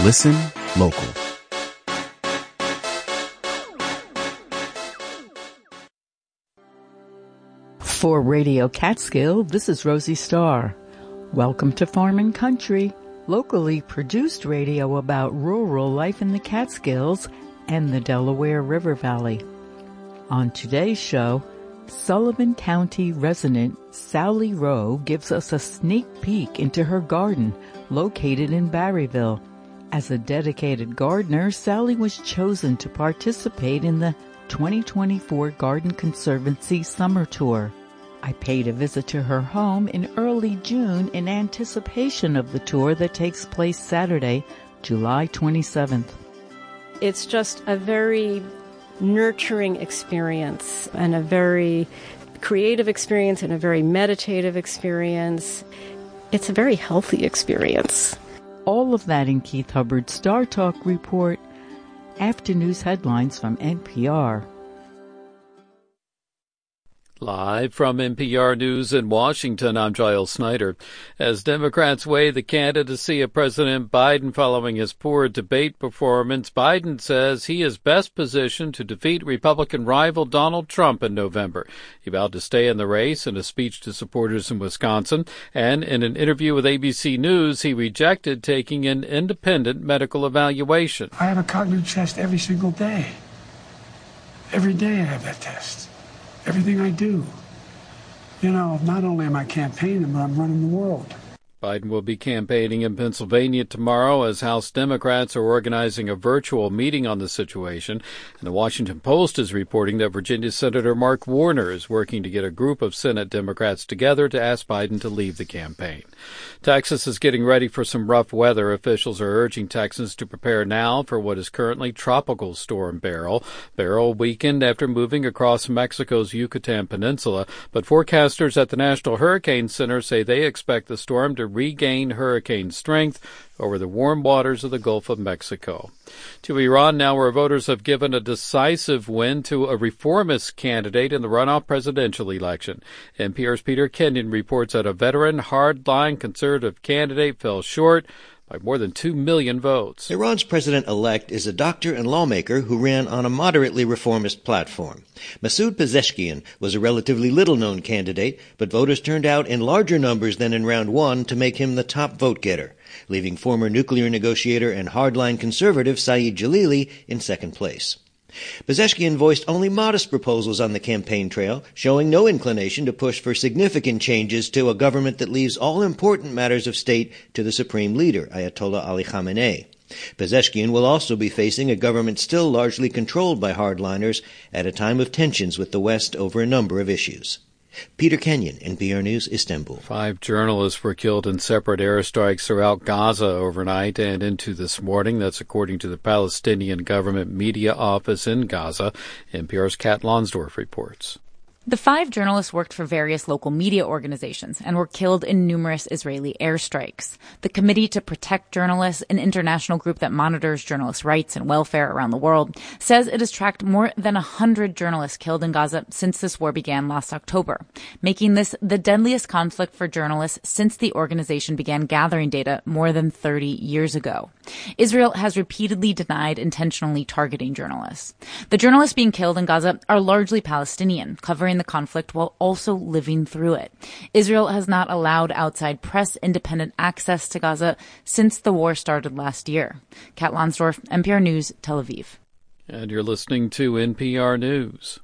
Listen local. For Radio Catskill, this is Rosie Starr. Welcome to Farm and Country, locally produced radio about rural life in the Catskills and the Delaware River Valley. On today's show, Sullivan County resident Sally Rowe gives us a sneak peek into her garden located in Barryville. As a dedicated gardener, Sally was chosen to participate in the 2024 Garden Conservancy Summer Tour. I paid a visit to her home in early June in anticipation of the tour that takes place Saturday, July 27th. It's just a very nurturing experience and a very creative experience and a very meditative experience. It's a very healthy experience. All of that in Keith Hubbard's Star Talk report, after news headlines from NPR. Live from NPR News in Washington, I'm Giles Snyder. As Democrats weigh the candidacy of President Biden following his poor debate performance, Biden says he is best positioned to defeat Republican rival Donald Trump in November. He vowed to stay in the race in a speech to supporters in Wisconsin, and in an interview with ABC News, he rejected taking an independent medical evaluation. I have a cognitive test every single day. Every day I have that test. Everything I do. You know, not only am I campaigning, but I'm running the world. Biden will be campaigning in Pennsylvania tomorrow as House Democrats are organizing a virtual meeting on the situation. And the Washington Post is reporting that Virginia Senator Mark Warner is working to get a group of Senate Democrats together to ask Biden to leave the campaign. Texas is getting ready for some rough weather. Officials are urging Texans to prepare now for what is currently Tropical Storm Beryl. Beryl weakened after moving across Mexico's Yucatan Peninsula, but forecasters at the National Hurricane Center say they expect the storm to regain hurricane strength over the warm waters of the Gulf of Mexico. To Iran now, where voters have given a decisive win to a reformist candidate in the runoff presidential election. NPR's Peter Kenyon reports that a veteran, hard-line conservative candidate fell short by more than 2 million votes. Iran's president-elect is a doctor and lawmaker who ran on a moderately reformist platform. Masoud Pezeshkian was a relatively little-known candidate, but voters turned out in larger numbers than in round one to make him the top vote-getter, leaving former nuclear negotiator and hardline conservative Saeed Jalili in second place. Pezeshkian voiced only modest proposals on the campaign trail, showing no inclination to push for significant changes to a government that leaves all important matters of state to the supreme leader, Ayatollah Ali Khamenei. Pezeshkian will also be facing a government still largely controlled by hardliners at a time of tensions with the West over a number of issues. Peter Kenyon, NPR News, Istanbul. 5 journalists were killed in separate airstrikes throughout Gaza overnight and into this morning. That's according to the Palestinian government media office in Gaza. NPR's Kat Lonsdorf reports. The 5 journalists worked for various local media organizations and were killed in numerous Israeli airstrikes. The Committee to Protect Journalists, an international group that monitors journalists' rights and welfare around the world, says it has tracked more than 100 journalists killed in Gaza since this war began last October, making this the deadliest conflict for journalists since the organization began gathering data more than 30 years ago. Israel has repeatedly denied intentionally targeting journalists. The journalists being killed in Gaza are largely Palestinian, covering the conflict while also living through it. Israel has not allowed outside press independent access to Gaza since the war started last year. Kat Lonsdorf, NPR News, Tel Aviv. And you're listening to NPR News.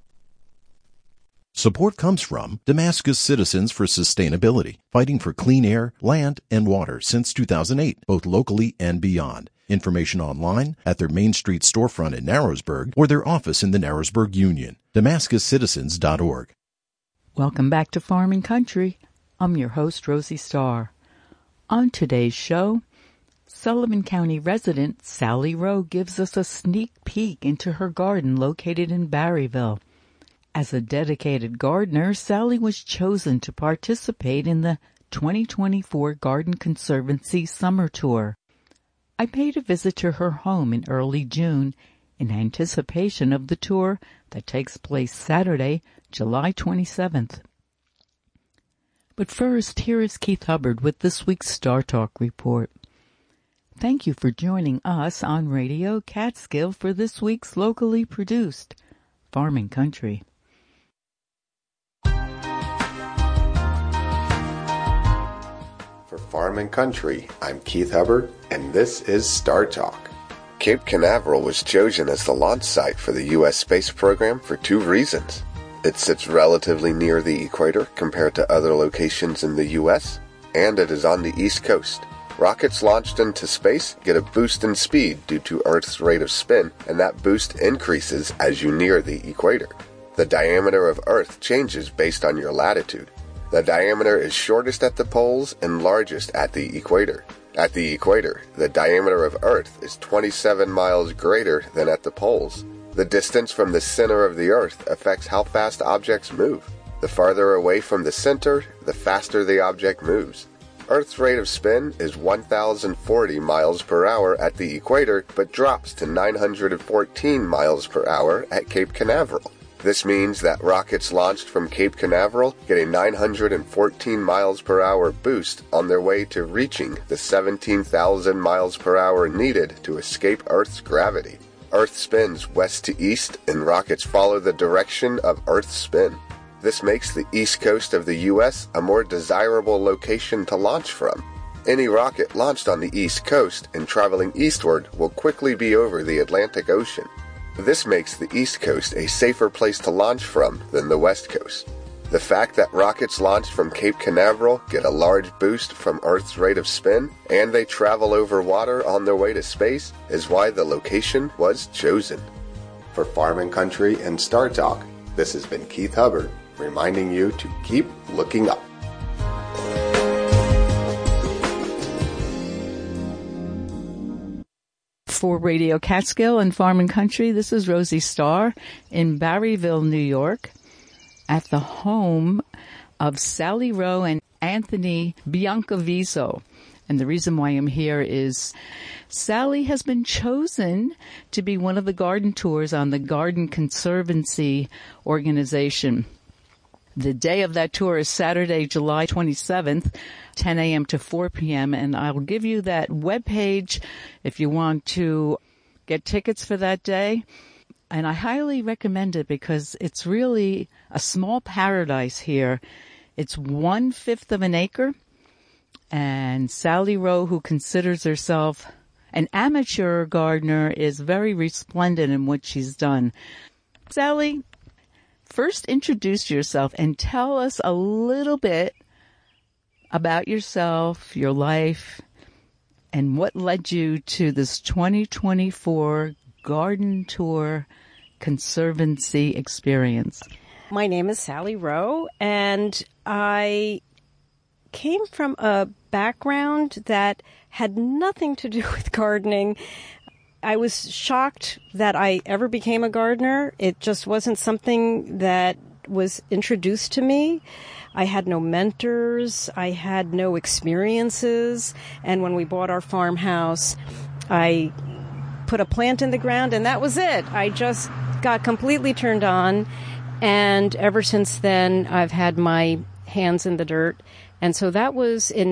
Support comes from Damascus Citizens for Sustainability, fighting for clean air, land, and water since 2008, both locally and beyond. Information online at their Main Street storefront in Narrowsburg or their office in the Narrowsburg Union. DamascusCitizens.org. Welcome back to Farm and Country. I'm your host, Rosie Starr. On today's show, Sullivan County resident Sally Rowe gives us a sneak peek into her garden located in Barryville. As a dedicated gardener, Sally was chosen to participate in the 2024 Garden Conservancy Summer Tour. I paid a visit to her home in early June in anticipation of the tour that takes place Saturday, July 27th. But first, here is Keith Hubbard with this week's Star Talk report. Thank you for joining us on Radio Catskill for this week's locally produced Farming Country. For Farm and Country, I'm Keith Hubbard, and this is Star Talk. Cape Canaveral was chosen as the launch site for the U.S. space program for two reasons. It sits relatively near the equator compared to other locations in the U.S., and it is on the East Coast. Rockets launched into space get a boost in speed due to Earth's rate of spin, and that boost increases as you near the equator. The diameter of Earth changes based on your latitude. The diameter is shortest at the poles and largest at the equator. At the equator, the diameter of Earth is 27 miles greater than at the poles. The distance from the center of the Earth affects how fast objects move. The farther away from the center, the faster the object moves. Earth's rate of spin is 1,040 miles per hour at the equator, but drops to 914 miles per hour at Cape Canaveral. This means that rockets launched from Cape Canaveral get a 914 miles per hour boost on their way to reaching the 17,000 miles per hour needed to escape Earth's gravity. Earth spins west to east, and rockets follow the direction of Earth's spin. This makes the east coast of the U.S. a more desirable location to launch from. Any rocket launched on the east coast and traveling eastward will quickly be over the Atlantic Ocean. This makes the east coast a safer place to launch from than the west coast. The fact that rockets launched from Cape Canaveral get a large boost from Earth's rate of spin, and they travel over water on their way to space, is why the location was chosen. For Farm and Country and Star Talk, this has been Keith Hubbard, reminding you to keep looking up. For Radio Catskill and Farm and Country, this is Rosie Starr in Barryville, New York, at the home of Sally Rowe and Anthony Biancaviso. And the reason why I'm here is Sally has been chosen to be one of the garden tours on the Garden Conservancy organization. The day of that tour is Saturday, July 27th, 10 a.m. to 4 p.m. And I'll give you that webpage if you want to get tickets for that day. And I highly recommend it because it's really a small paradise here. It's 1/5 of an acre. And Sally Rowe, who considers herself an amateur gardener, is very resplendent in what she's done. Sally, first introduce yourself and tell us a little bit about yourself, your life, and what led you to this 2024 Garden Tour Conservancy experience. My name is Sally Rowe, and I came from a background that had nothing to do with gardening. I was shocked that I ever became a gardener. It just wasn't something that was introduced to me. I had no mentors. I had no experiences. And when we bought our farmhouse, I put a plant in the ground, and that was it. I just got completely turned on. And ever since then, I've had my hands in the dirt. And so that was in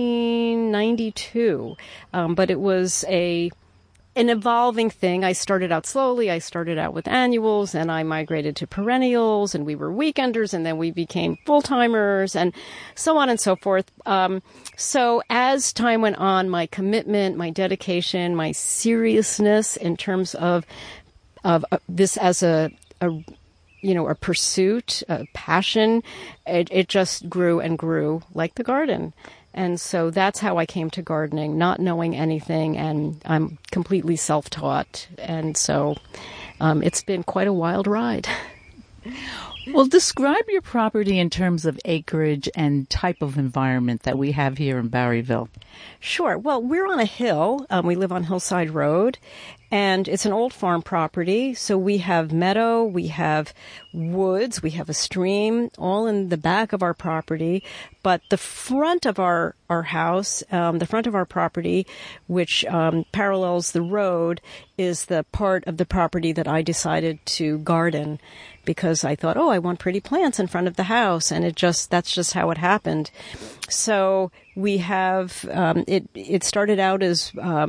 1992. But it was an evolving thing. I started out slowly. I started out with annuals, and I migrated to perennials, and we were weekenders, and then we became full-timers, and so on and so forth. So as time went on, my commitment, my dedication, my seriousness in terms of this as a pursuit, a passion, it just grew and grew like the garden. And so that's how I came to gardening, not knowing anything, and I'm completely self-taught. And so it's been quite a wild ride. Well, describe your property in terms of acreage and type of environment that we have here in Barryville. Sure. Well, we're on a hill. We live on Hillside Road, and it's an old farm property. So we have meadow, we have woods, we have a stream, all in the back of our property. But the front of our house, the front of our property, which parallels the road, is the part of the property that I decided to garden, because I thought, I want pretty plants in front of the house, and that's just how it happened. So we have it started out as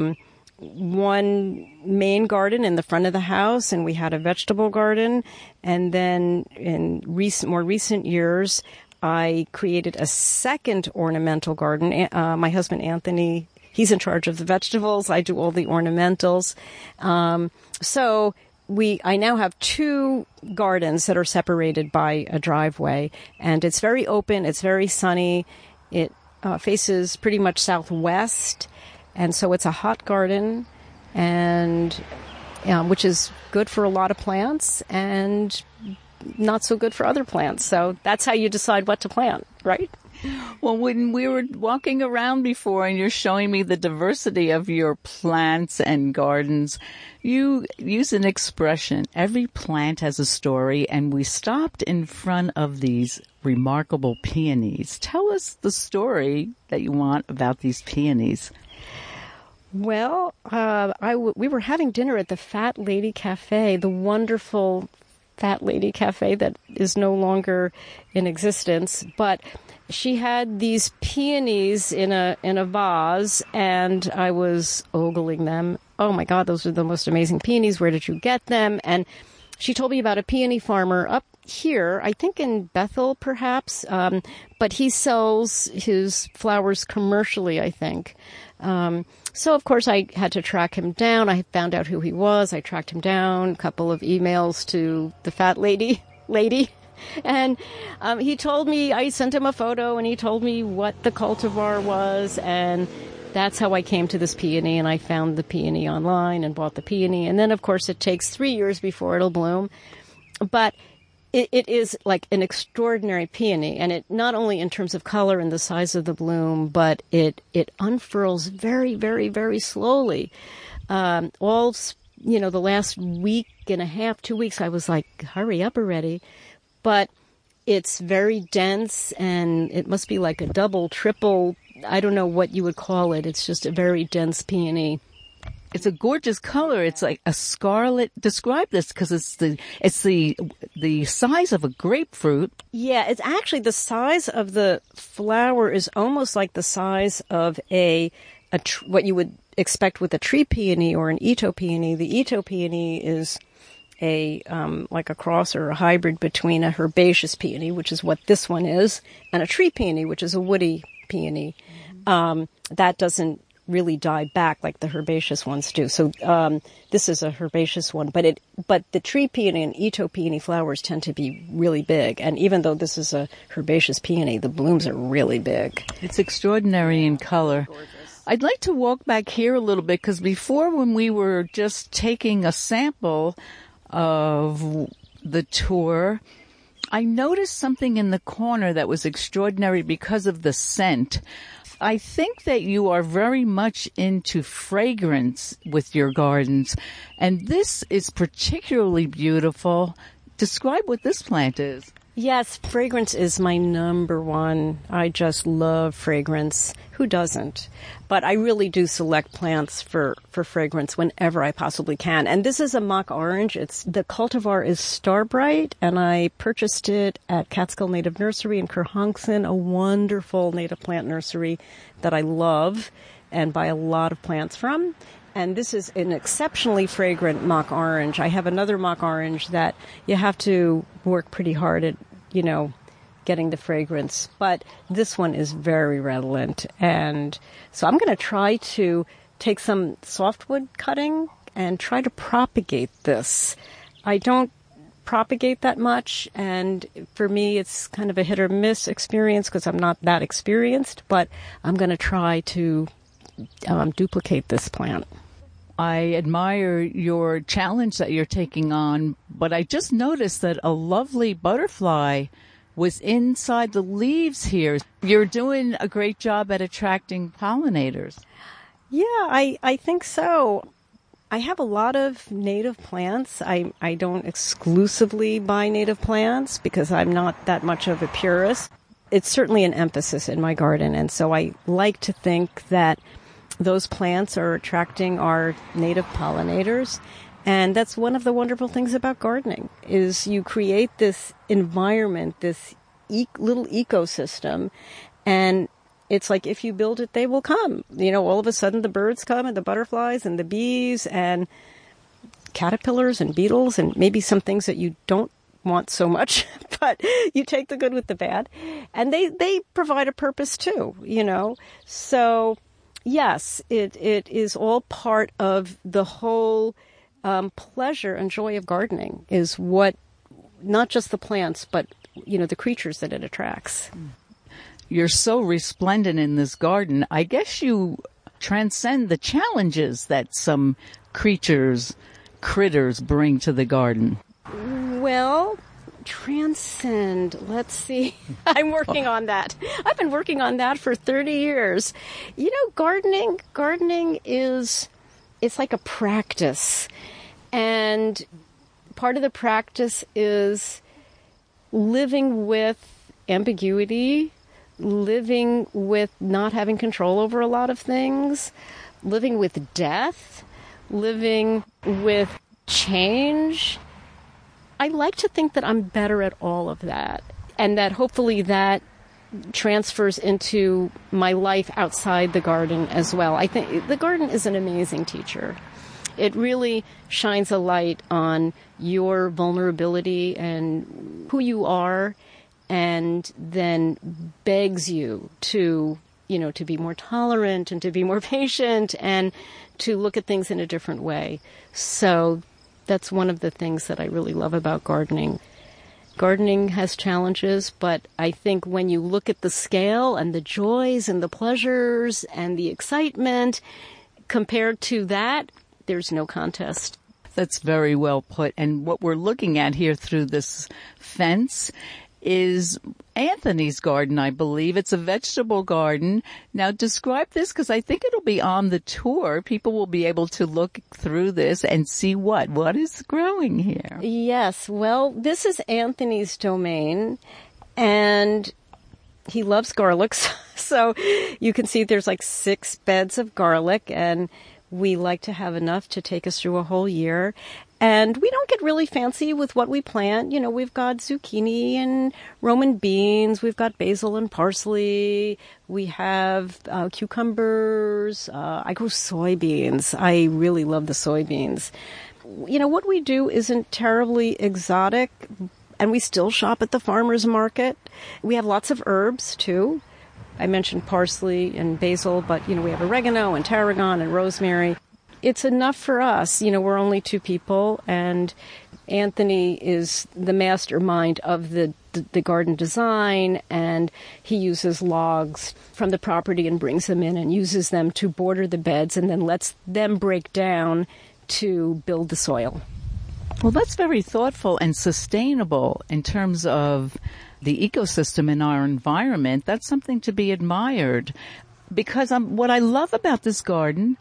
one main garden in the front of the house, and we had a vegetable garden, and then in more recent years, I created a second ornamental garden. My husband Anthony, he's in charge of the vegetables. I do all the ornamentals. So I now have two gardens that are separated by a driveway, and it's very open. It's very sunny. It faces pretty much southwest, and so it's a hot garden, and which is good for a lot of plants and not so good for other plants. So that's how you decide what to plant, right? Well, when we were walking around before and you're showing me the diversity of your plants and gardens, you use an expression, every plant has a story, and we stopped in front of these remarkable peonies. Tell us the story that you want about these peonies. Well, we were having dinner at the Fat Lady Cafe, the wonderful Fat Lady Cafe that is no longer in existence, but she had these peonies in a vase, and I was ogling them. Oh my God, those are the most amazing peonies. Where did you get them? And she told me about a peony farmer up here, I think in Bethel perhaps, but he sells his flowers commercially, I think. So, of course, I had to track him down. I found out who he was. I tracked him down, a couple of emails to the Fat Lady. And he told me, I sent him a photo, and he told me what the cultivar was. And that's how I came to this peony. And I found the peony online and bought the peony. And then, of course, it takes 3 years before it'll bloom. But it is like an extraordinary peony, and it not only in terms of color and the size of the bloom, but it unfurls very, very, very slowly. The last week and a half, 2 weeks, I was like, hurry up already. But it's very dense, and it must be like a double, triple, I don't know what you would call it. It's just a very dense peony. It's a gorgeous color. It's like a scarlet. Describe this, because it's the size of a grapefruit. Yeah, it's actually the size of the flower is almost like the size of what you would expect with a tree peony or an Ito peony. The Ito peony is like a cross or a hybrid between a herbaceous peony, which is what this one is, and a tree peony, which is a woody peony. That doesn't really die back like the herbaceous ones do. So this is a herbaceous one, but the tree peony and Ito peony flowers tend to be really big. And even though this is a herbaceous peony, the blooms are really big. It's extraordinary in color. I'd like to walk back here a little bit, because before, when we were just taking a sample of the tour, I noticed something in the corner that was extraordinary because of the scent. I think that you are very much into fragrance with your gardens, and this is particularly beautiful. Describe what this plant is. Yes, fragrance is my number one. I just love fragrance. Who doesn't? But I really do select plants for fragrance whenever I possibly can. And this is a mock orange. The cultivar is Starbright, and I purchased it at Catskill Native Nursery in Kerhonkson, a wonderful native plant nursery that I love and buy a lot of plants from. And this is an exceptionally fragrant mock orange. I have another mock orange that you have to work pretty hard at, getting the fragrance. But this one is very redolent. And so I'm going to try to take some softwood cutting and try to propagate this. I don't propagate that much, and for me it's kind of a hit or miss experience because I'm not that experienced, but I'm going to try to duplicate this plant. I admire your challenge that you're taking on, but I just noticed that a lovely butterfly was inside the leaves here. You're doing a great job at attracting pollinators. Yeah, I think so. I have a lot of native plants. I don't exclusively buy native plants because I'm not that much of a purist. It's certainly an emphasis in my garden, and so I like to think that those plants are attracting our native pollinators. And that's one of the wonderful things about gardening, is you create this environment, this little ecosystem, and it's like if you build it, they will come. You know, all of a sudden the birds come and the butterflies and the bees and caterpillars and beetles and maybe some things that you don't want so much, but you take the good with the bad. And they provide a purpose too, you know. So, yes, it is all part of the whole pleasure and joy of gardening, is what, not just the plants, but, you know, the creatures that it attracts. You're so resplendent in this garden. I guess you transcend the challenges that some critters bring to the garden. Well, transcend. Let's see. I'm working on that. I've been working on that for 30 years. You know, gardening is, it's like a practice. And part of the practice is living with ambiguity, living with not having control over a lot of things, living with death, living with change. I like to think that I'm better at all of that, and that hopefully that transfers into my life outside the garden as well. I think the garden is an amazing teacher. It really shines a light on your vulnerability and who you are, and then begs you to, you know, to be more tolerant and to be more patient and to look at things in a different way. So that's one of the things that I really love about gardening. Gardening has challenges, but I think when you look at the scale and the joys and the pleasures and the excitement compared to that, there's no contest. That's very well put. And what we're looking at here through this fence is Anthony's garden, I believe. It's a vegetable garden. Now describe this, because I think it'll be on the tour. People will be able to look through this and see what is growing here. Yes, well, this is Anthony's domain, and he loves garlics. So you can see there's like 6 beds of garlic, and we like to have enough to take us through a whole year. And we don't get really fancy with what we plant. You know, we've got zucchini and Roman beans. We've got basil and parsley. We have cucumbers. I grow soybeans. I really love the soybeans. You know, what we do isn't terribly exotic, and we still shop at the farmer's market. We have lots of herbs, too. I mentioned parsley and basil, but, you know, we have oregano and tarragon and rosemary. It's enough for us. You know, we're only 2 people, and Anthony is the mastermind of the garden design, and he uses logs from the property and brings them in and uses them to border the beds and then lets them break down to build the soil. Well, that's very thoughtful and sustainable in terms of the ecosystem in our environment. That's something to be admired, because what I love about this garden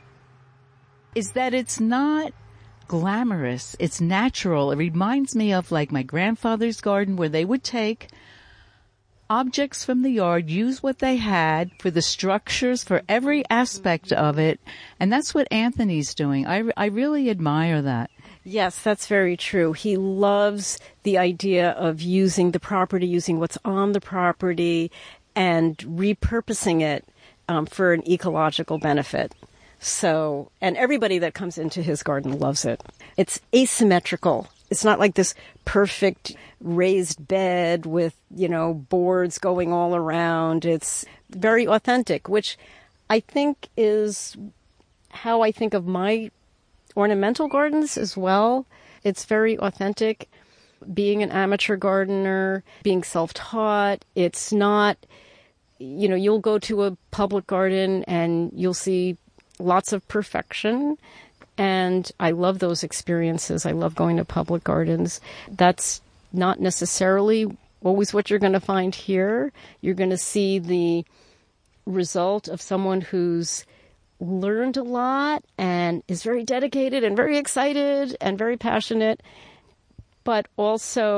is that it's not glamorous. It's natural. It reminds me of like my grandfather's garden, where they would take objects from the yard, use what they had for the structures, for every aspect of it. And that's what Anthony's doing. I really admire that. Yes, that's very true. He loves the idea of using the property, using what's on the property, and repurposing it for an ecological benefit. So, and everybody that comes into his garden loves it. It's asymmetrical. It's not like this perfect raised bed with, you know, boards going all around. It's very authentic, which I think is how I think of my ornamental gardens as well. It's very authentic. Being an amateur gardener, being self-taught, it's not, you know, you'll go to a public garden and you'll see lots of perfection, and I love those experiences. I love going to public gardens. That's not necessarily always what you're going to find here. You're going to see the result of someone who's learned a lot and is very dedicated and very excited and very passionate, but also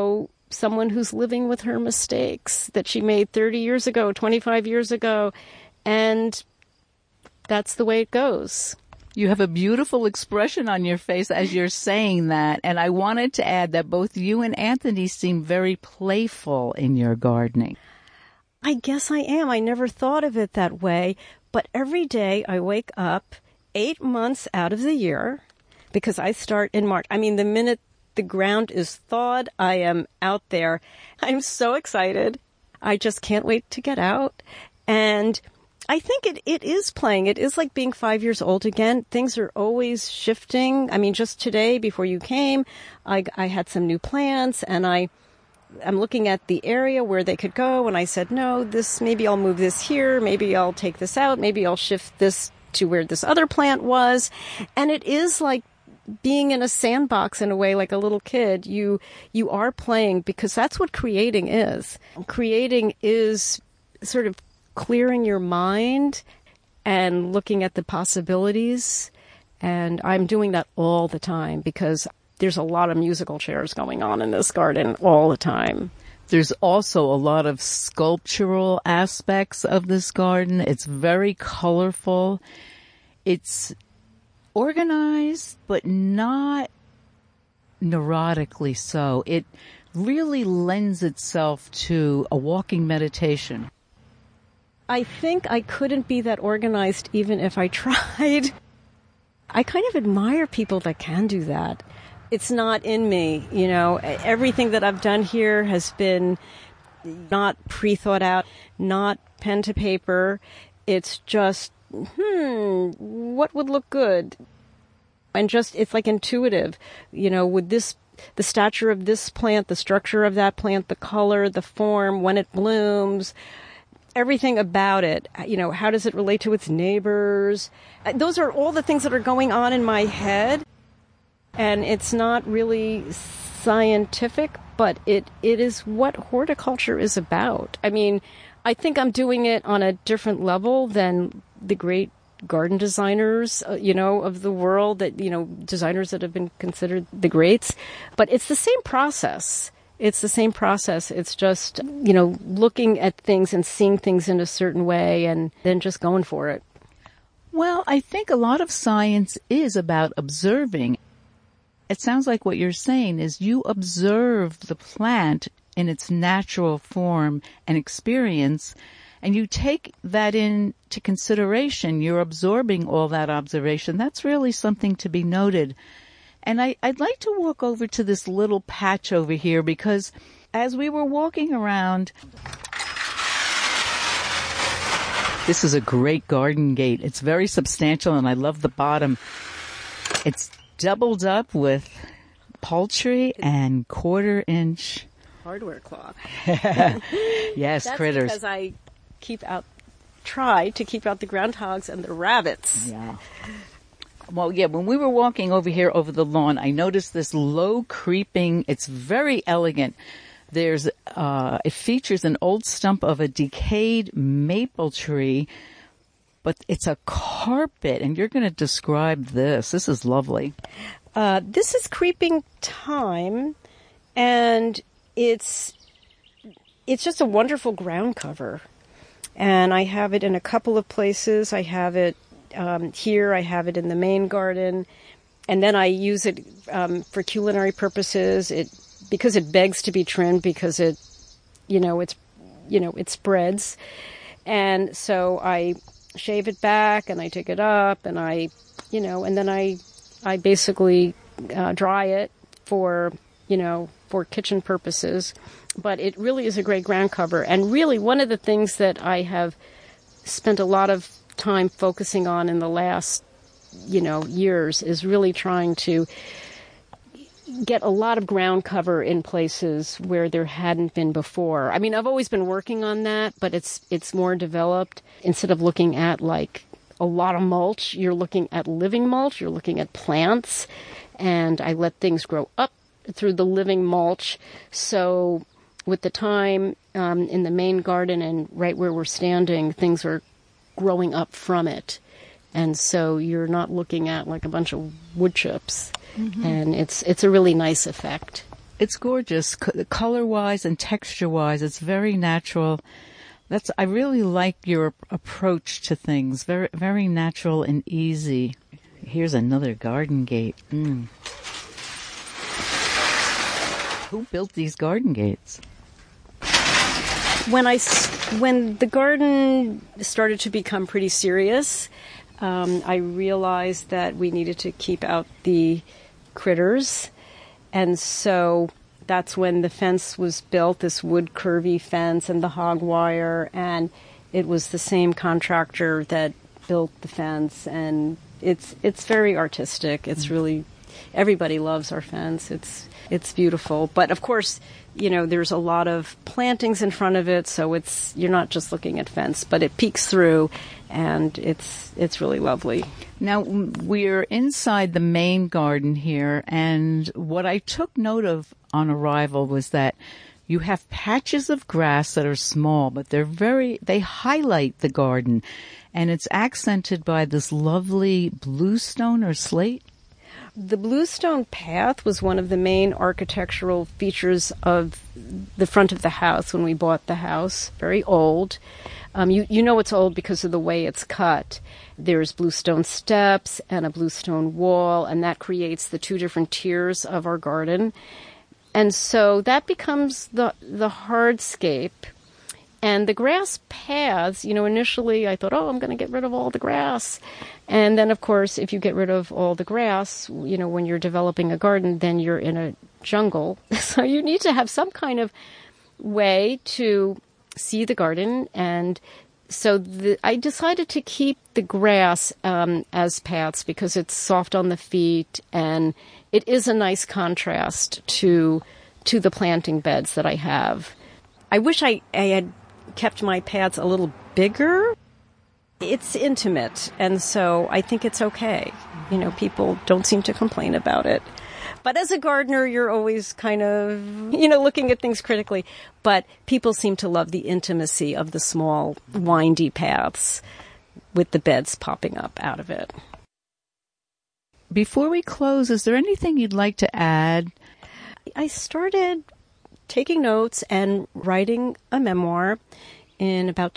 someone who's living with her mistakes that she made 30 years ago, 25 years ago, and that's the way it goes. You have a beautiful expression on your face as you're saying that, and I wanted to add that both you and Anthony seem very playful in your gardening. I guess I am. I never thought of it that way, but every day I wake up 8 months out of the year, because I start in March. I mean, the minute the ground is thawed, I am out there. I'm so excited. I just can't wait to get out. And I think it is playing. It is like being 5 years old again. Things are always shifting. I mean, just today, before you came, I had some new plants, and I'm looking at the area where they could go, and I said, no, maybe I'll move this here, maybe I'll take this out, maybe I'll shift this to where this other plant was. And it is like being in a sandbox in a way, like a little kid. You are playing, because that's what creating is. Creating is sort of clearing your mind and looking at the possibilities. And I'm doing that all the time, because there's a lot of musical chairs going on in this garden all the time. There's also a lot of sculptural aspects of this garden. It's very colorful. It's organized, but not neurotically so. It really lends itself to a walking meditation. I think I couldn't be that organized even if I tried. I kind of admire people that can do that. It's not in me, you know. Everything that I've done here has been not pre-thought out, not pen to paper. It's just, what would look good? And just, it's like intuitive, you know, with this, the stature of this plant, the structure of that plant, the color, the form, when it blooms, everything about it, you know, how does it relate to its neighbors? Those are all the things that are going on in my head. And it's not really scientific, but it is what horticulture is about. I mean, I think I'm doing it on a different level than the great garden designers, you know, of the world, that, you know, designers that have been considered the greats. But it's the same process. It's the same process. It's just, you know, looking at things and seeing things in a certain way and then just going for it. Well, I think a lot of science is about observing. It sounds like what you're saying is you observe the plant in its natural form and experience, and you take that into consideration. You're absorbing all that observation. That's really something to be noted. And I'd like to walk over to this little patch over here, because as we were walking around, this is a great garden gate. It's very substantial, and I love the bottom. It's doubled up with poultry and 1/4-inch hardware cloth. Yes, that's critters. Because I try to keep out the groundhogs and the rabbits. Yeah. Well, yeah, when we were walking over here over the lawn, I noticed this low creeping, it's very elegant. It features an old stump of a decayed maple tree, but it's a carpet, and you're going to describe this. This is lovely. This is creeping thyme, and it's just a wonderful ground cover. And I have it in a couple of places. I have it here. I have it in the main garden, and then I use it for culinary purposes. Because it begs to be trimmed, because it spreads, and so I shave it back and I take it up and and then I basically dry it for kitchen purposes. But it really is a great ground cover. And really one of the things that I have spent a lot of time focusing on in the last, years is really trying to get a lot of ground cover in places where there hadn't been before. I mean, I've always been working on that, but it's more developed. Instead of looking at like a lot of mulch, you're looking at living mulch, you're looking at plants, and I let things grow up through the living mulch. So with the time in the main garden and right where we're standing, things are growing up from it. And so you're not looking at like a bunch of wood chips. Mm-hmm. And it's a really nice effect. It's gorgeous, color-wise and texture-wise. It's very natural. I really like your approach to things. Very, very natural and easy. Here's another garden gate. Who built these garden gates? When the garden started to become pretty serious, I realized that we needed to keep out the critters. And so that's when the fence was built, this wood curvy fence and the hog wire. And it was the same contractor that built the fence. And it's very artistic. It's really, everybody loves our fence. It's beautiful. But of course, there's a lot of plantings in front of it, so you're not just looking at fence, but it peeks through, and it's really lovely. Now, we're inside the main garden here, and what I took note of on arrival was that you have patches of grass that are small, but they highlight the garden, and it's accented by this lovely bluestone or slate. The bluestone path was one of the main architectural features of the front of the house when we bought the house. Very old. You know it's old because of the way it's cut. There's bluestone steps and a bluestone wall, and that creates the two different tiers of our garden. And so that becomes the hardscape. And the grass paths, initially I thought, I'm going to get rid of all the grass. And then, of course, if you get rid of all the grass, when you're developing a garden, then you're in a jungle. So you need to have some kind of way to see the garden. And so I decided to keep the grass as paths because it's soft on the feet and it is a nice contrast to the planting beds that I have. I wish I had kept my paths a little bigger. It's intimate, and so I think it's okay. People don't seem to complain about it. But as a gardener, you're always kind of, looking at things critically. But people seem to love the intimacy of the small, windy paths with the beds popping up out of it. Before we close, is there anything you'd like to add? I started taking notes and writing a memoir in about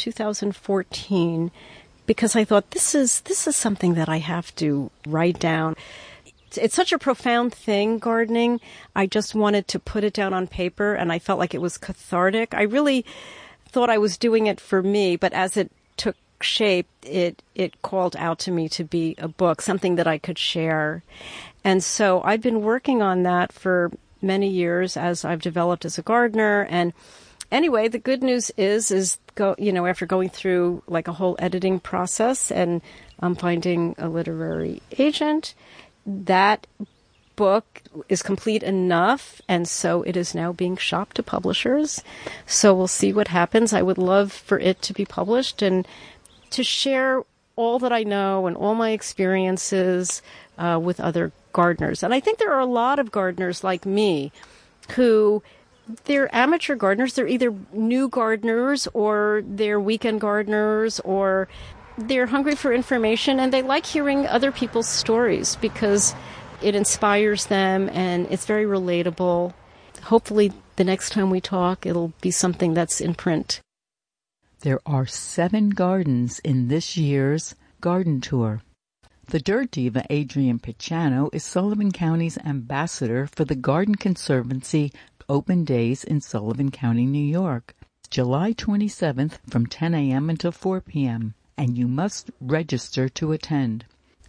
2014 because I thought this is something that I have to write down. It's such a profound thing, gardening. I just wanted to put it down on paper, and I felt like it was cathartic. I really thought I was doing it for me, but as it took shape, it called out to me to be a book, something that I could share. And so I've been working on that for many years as I've developed as a gardener. And anyway, the good news is after going through like a whole editing process and finding a literary agent, that book is complete enough, and so it is now being shopped to publishers. So we'll see what happens. I would love for it to be published and to share all that I know and all my experiences with other gardeners. And I think there are a lot of gardeners like me who, they're amateur gardeners. They're either new gardeners or they're weekend gardeners, or they're hungry for information and they like hearing other people's stories because it inspires them and it's very relatable. Hopefully the next time we talk, it'll be something that's in print. There are 7 gardens in this year's garden tour. The Dirt Diva Adrienne Picciano is Sullivan County's ambassador for the Garden Conservancy Open Days in Sullivan County, New York, July 27th from 10 a.m. until 4 p.m., and you must register to attend.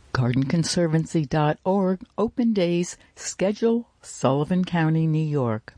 GardenConservancy.org, Open Days, schedule, Sullivan County, New York.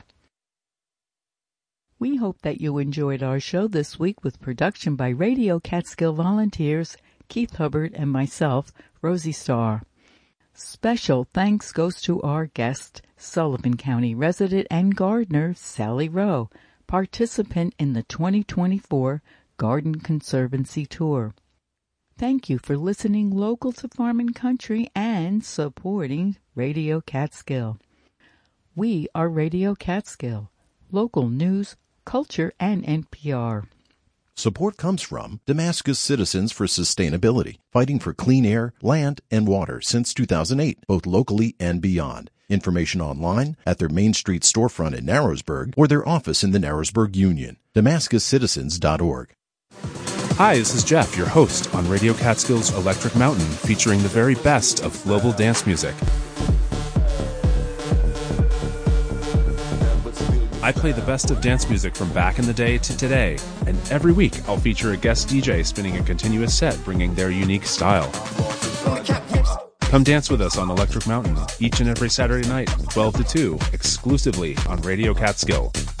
We hope that you enjoyed our show this week with production by Radio Catskill volunteers Keith Hubbard and myself, Rosie Starr. Special thanks goes to our guest, Sullivan County resident and gardener Sally Rowe, participant in the 2024 Garden Conservancy Tour. Thank you for listening local to Farm and Country and supporting Radio Catskill. We are Radio Catskill, local news, culture, and NPR. Support comes from Damascus Citizens for Sustainability, fighting for clean air, land, and water since 2008, both locally and beyond. Information online at their Main Street storefront in Narrowsburg or their office in the Narrowsburg Union. DamascusCitizens.org. Hi, this is Jeff, your host on Radio Catskills Electric Mountain, featuring the very best of global dance music. I play the best of dance music from back in the day to today, and every week I'll feature a guest DJ spinning a continuous set, bringing their unique style. Come dance with us on Electric Mountain each and every Saturday night from 12 to 2, exclusively on Radio Catskill.